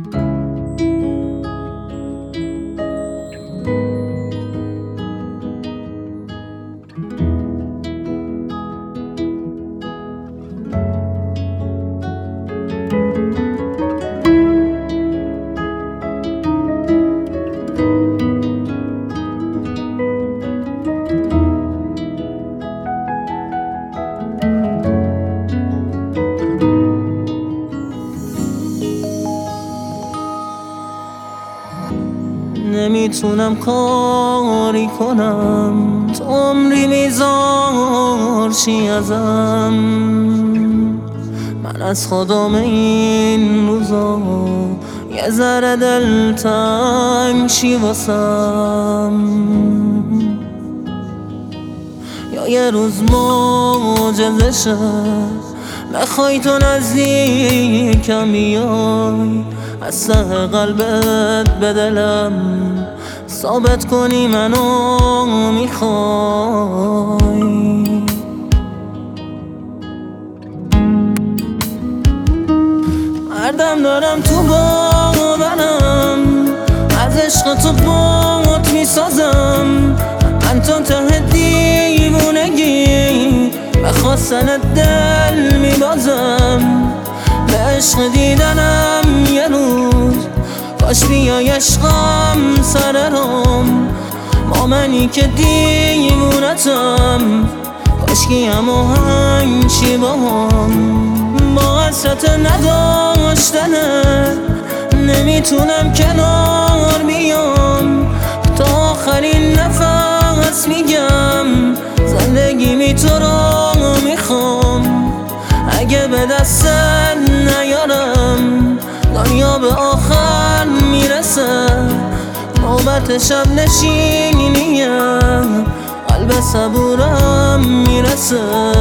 نمیتونم کاری کنم، تو عمری میذار چی ازم. من از خودم این روزا یه ذره دلتنگ چی واسم. یا یه روز معجزه شه، بخوای تو نزدیکم بیای، از ته قلبت به دلم ثابت کنی منو میخوای. مردم دارم تو باورم، از عشق تو بات میسازم. من تو ته دیوونگی به خواستن دل میبازم. به عشق دیدنم یه روز کاش بیای عشقم سر رام. با منی که دیوونتم، کاشکی هم آهنگ چی باهم. با حسرت نداشتنه نمیتونم کنار بیام. تا آخرین نفس میگم زندگی می تو رو میخوام. اگه به دستت نیارم دنیا به آخر میرسه. نوبت شب نشینیه قلب صبورم میرسه.